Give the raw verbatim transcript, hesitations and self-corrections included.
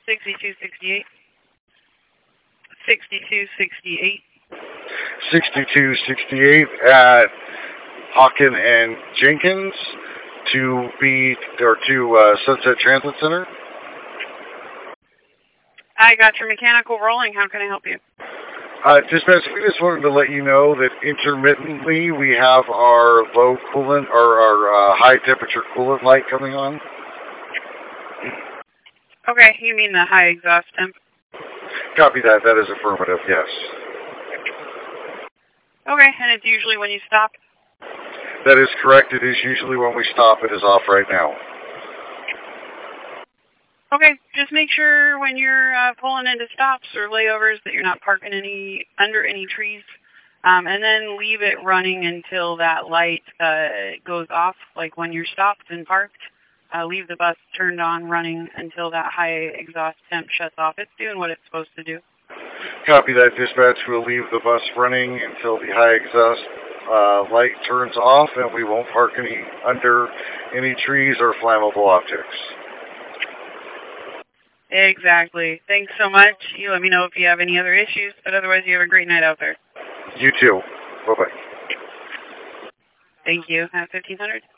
sixty-two sixty-eight. sixty-two sixty-eight. sixty-two sixty-eight at Hawken and Jenkins to be, or to uh, Sunset Transit Center. I got your mechanical rolling. How can I help you? Uh, dispatch, we just wanted to let you know that intermittently we have our low coolant, or our uh, high temperature coolant light coming on. Okay, you mean the high exhaust temp? Copy that. That is affirmative, yes. Okay, and it's usually when you stop? That is correct. It is usually when we stop. It is off right now. Okay, just make sure when you're uh, pulling into stops or layovers that you're not parking any under any trees, um, and then leave it running until that light uh, goes off, like when you're stopped and parked. Uh, leave the bus turned on running until that high exhaust temp shuts off. It's doing what it's supposed to do. Copy that, dispatch. We'll leave the bus running until the high exhaust uh, light turns off, and we won't park any under any trees or flammable objects. Exactly. Thanks so much. You let me know if you have any other issues, but otherwise you have a great night out there. You too. Bye-bye. Thank you. Have fifteen hundred.